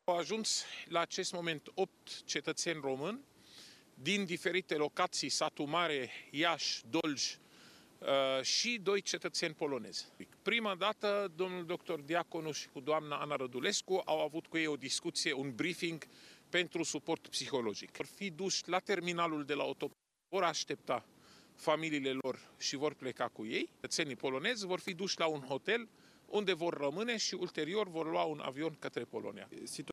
Au ajuns la acest moment 8 cetățeni români din diferite locații, Satu Mare, Iași, Dolj și 2 cetățeni polonezi. Prima dată, domnul dr. Diaconu și cu doamna Ana Rădulescu au avut cu ei o discuție, un briefing pentru suport psihologic. Vor fi duși la terminalul de la autopsie, vor aștepta familiile lor și vor pleca cu ei. Cetățenii polonezi vor fi duși la un hotel unde vor rămâne și ulterior vor lua un avion către Polonia.